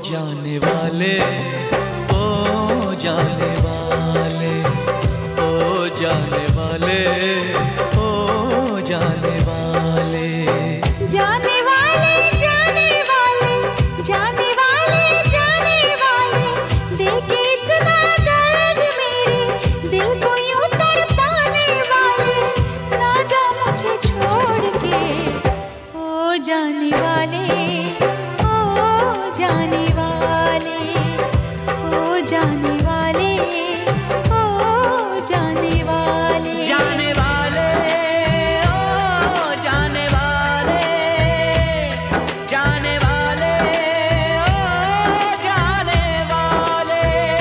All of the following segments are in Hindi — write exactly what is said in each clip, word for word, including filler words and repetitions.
जाने वाले, ओ जाने वाले, ओ जाने वाले, ओ जाने वाले, जाने वाले, जाने वाले, जाने वाले, जाने वाले, देखे इतना दर्द मेरे दिल को यूं तड़पाने वाले, ना जा मुझे छोड़ के, ओ जाने वाले, ओ जाने वाले, ओ जाने वाले, ओ जाने वाले, जाने वाले, ओ जाने वाले, जाने वाले, ओ जाने वाले।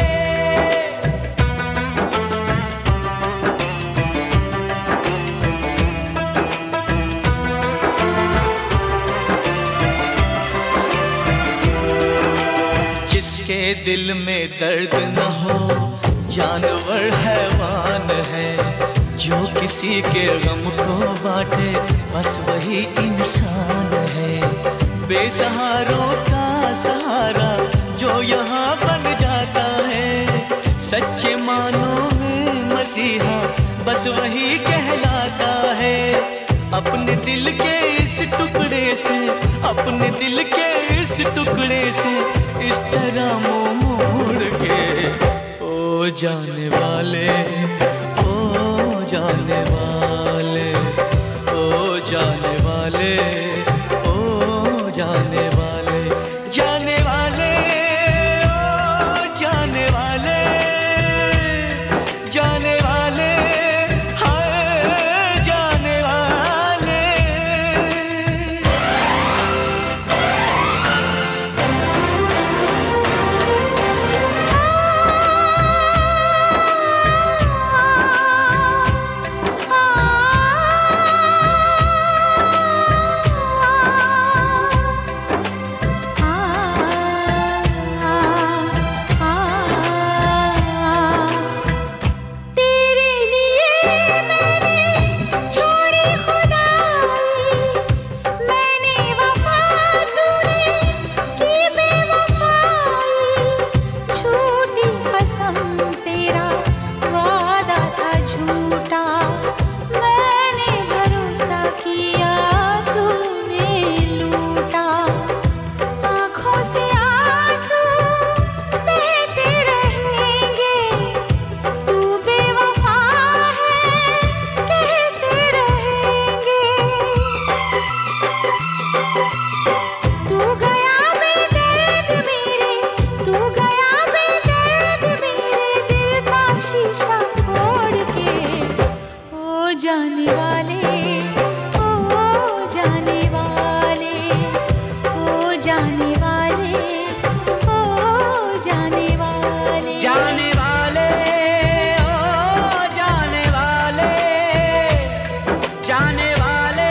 जिसके दिल में दर्द न हो, जानवर हैवान है, जो किसी के गम को बांटे बस वही इंसान है। बेसहारों का सहारा जो यहाँ बन जाता है, सच्चे मानों में मसीहा बस वही कहलाता है। अपने दिल के इस टुकड़े से, अपने दिल के इस टुकड़े से इस तरह मुंह मोड़ के, ओ जाने वाले, ओ जाने वाले, ओ जाने वाले, ओ जाने वाले, जाने वाले, ओ जाने वाले, जाने वाले, हाय जाने वाले। तेरे लिए मैंने छोड़ी खुदाई, मैंने वफा तूने की बेवफाई, झूठी कसम तेरा वादा था झूठा, मैंने भरोसा किया तूने लूटा, आँखों से आंसू बहते रहेंगे, तू बेवफा है कहते रहेंगे, तू गया बेदर्द मेरे, तू गया बेदर्द मेरे दिल का शीशा फोड़ के, ओ जाने वाले, ओ जाने वाले, ओ जाने वाले, ओ जाने वाले, जाने वाले, ओ जाने वाले, जाने वाले,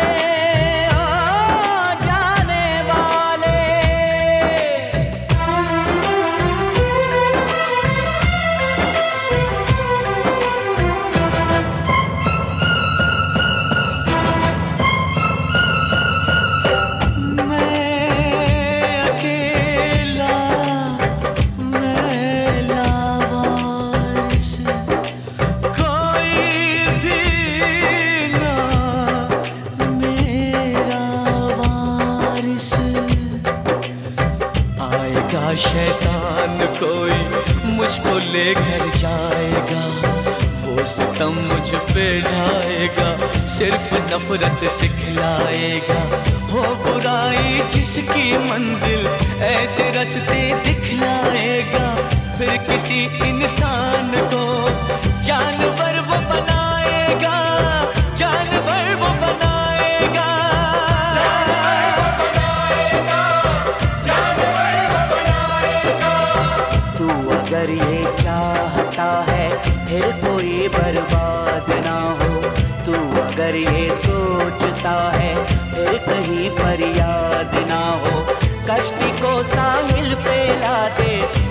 ओ जाने वाले। मैं अकेला, मैं लावारिस, कोई भी ना मेरा वारिस। आएगा शैतान कोई मुझको लेकर जाएगा, वो सितम मुझ पे ढाएगा, सिर्फ नफरत सिखलाएगा। हो बुराई जिसकी मंजिल ऐसे रास्ते दिखलाएगा, फिर किसी इंसान को जानवर वो बनाएगा, जानवर वो बनाएगा, जानवर वो बनाएगा, जानवर वो बनाएगा। तू अगर ये चाहता है फिर कोई बर्बाद ना हो, तू अगर ये सोचता है फिर कहीं फरियाद ना हो, कश्ती को साहिल पे ला दे,